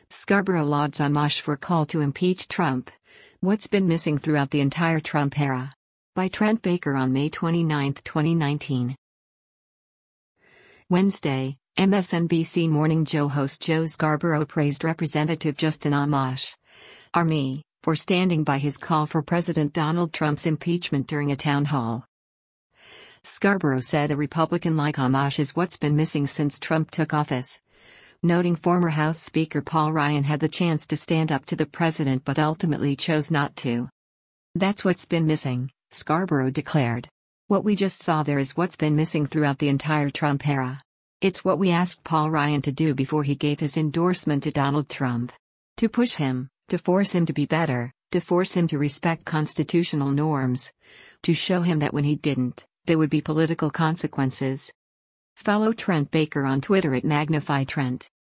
Scarborough lauds Amash for call to impeach Trump. What's been missing throughout the entire Trump era? By Trent Baker on May 29, 2019. Wednesday, MSNBC Morning Joe host Joe Scarborough praised Representative Justin Amash, Army, for standing by his call for President Donald Trump's impeachment during a town hall. Scarborough said a Republican like Amash is what's been missing since Trump took office, noting former House Speaker Paul Ryan had the chance to stand up to the president but ultimately chose not to. "That's what's been missing," Scarborough declared. "What we just saw there is what's been missing throughout the entire Trump era. It's what we asked Paul Ryan to do before he gave his endorsement to Donald Trump. To push him, to force him to be better, to force him to respect constitutional norms, to show him that when he didn't, there would be political consequences." Follow Trent Baker on Twitter at MagnifyTrent.